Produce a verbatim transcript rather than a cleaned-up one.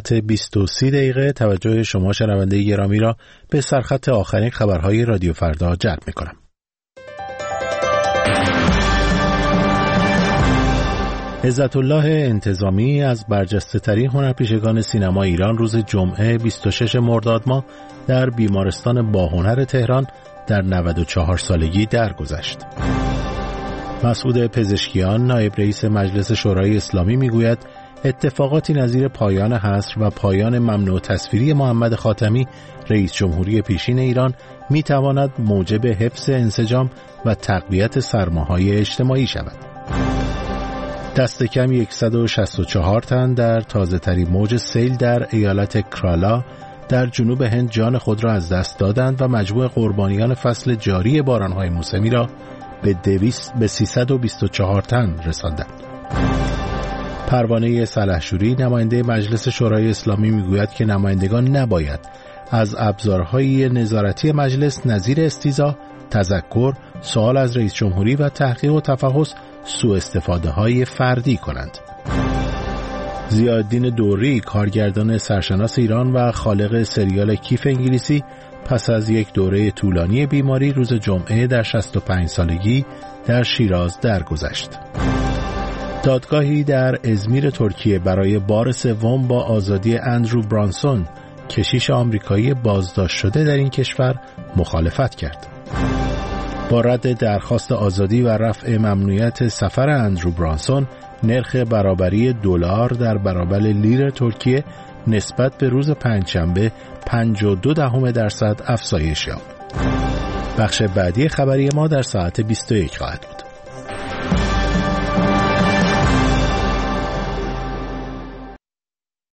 ساعت بیست و سه دقیقه توجه شما شنونده گرامی را به سرخط آخرین خبرهای رادیو فردا جلب می‌کنم. عزت الله انتظامی از برجسته‌ترین هنرپیشگان سینما ایران روز جمعه بیست و ششم مرداد ماه در بیمارستان باهنر تهران در نود و چهار سالگی درگذشت. مسعود پزشکیان نایب رئیس مجلس شورای اسلامی میگوید اتفاقاتی نظیر پایان حصر و پایان ممنوع تصویری محمد خاتمی رئیس جمهوری پیشین ایران میتواند موجب حفظ انسجام و تقویت سرماهای اجتماعی شود. دست کم صد و شصت و چهار تن در تازه ترین موج سیل در ایالت کرالا در جنوب هند جان خود را از دست دادند و مجموع قربانیان فصل جاری بارانهای موسمی را به دویست به سیصد و بیست و چهار تن رساندند. پروانه سلحشوری نماینده مجلس شورای اسلامی میگوید که نمایندگان نباید از ابزارهای نظارتی مجلس نظیر استیضاح، تذکر، سوال از رئیس جمهوری و تحقیق و تفحص سوء استفاده های فردی کنند. ضیاءالدین دوری کارگردان سرشناس ایران و خالق سریال کیف انگلیسی پس از یک دوره طولانی بیماری روز جمعه در شصت و پنج سالگی در شیراز درگذشت. دادگاهی در ازمیر ترکیه برای بار سوم با آزادی اندرو برانسون کشیش آمریکایی بازداشت شده در این کشور مخالفت کرد. با رد درخواست آزادی و رفع ممنوعیت سفر اندرو برانسون، نرخ برابری دلار در برابر لیر ترکیه نسبت به روز پنجشنبه پنجاه و دو دهم درصد افزایش یافت. بخش بعدی خبری ما در ساعت بیست و یک خواهد بود.